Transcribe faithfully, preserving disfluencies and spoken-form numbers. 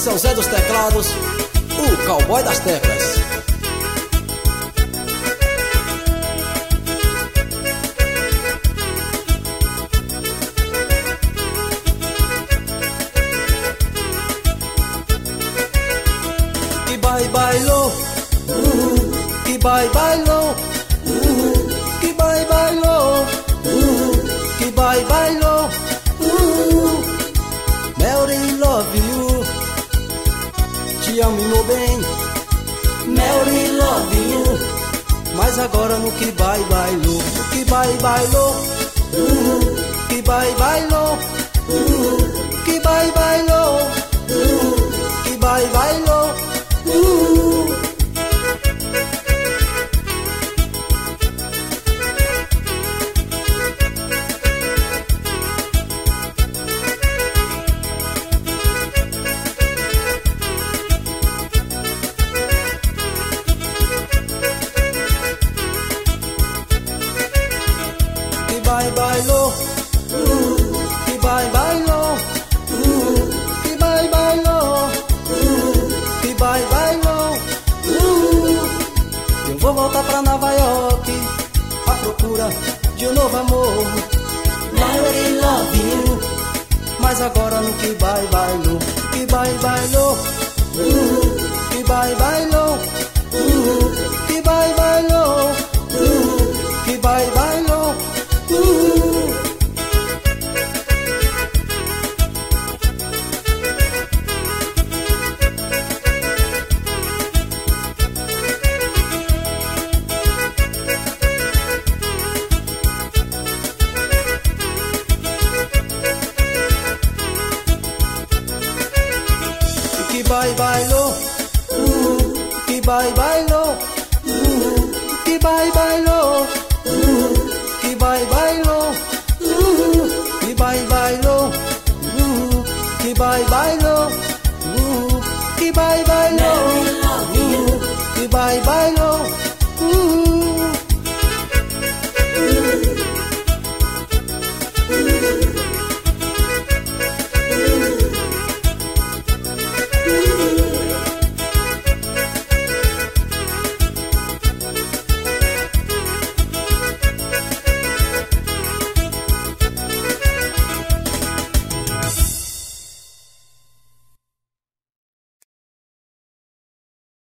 é o Zé dos Teclados, o cowboy das teclas. Que vai bailou, uh, que vai bailou, uh, que vai bailou, uh, que vai bailou, uh, Mary love you, te amo meu bem, Mary love you, mas agora no que vai bailou, que vai bailou, uh, que vai bailou, uh, que vai bailou, uh, que vai bailou, uh. Que vai bailou, uh, que vai bailou, uh, que vai bailou, uh, que vai bailou, uh. Eu vou voltar pra Nova York à procura de um novo amor, Mary love you, mas agora no que vai bailou, que vai bailou, uh, que vai bailou, uh, que vai bailou, uh, que vai bailou, uh. Que vai bailou, uh, que vai bailou, uh, que vai bailou.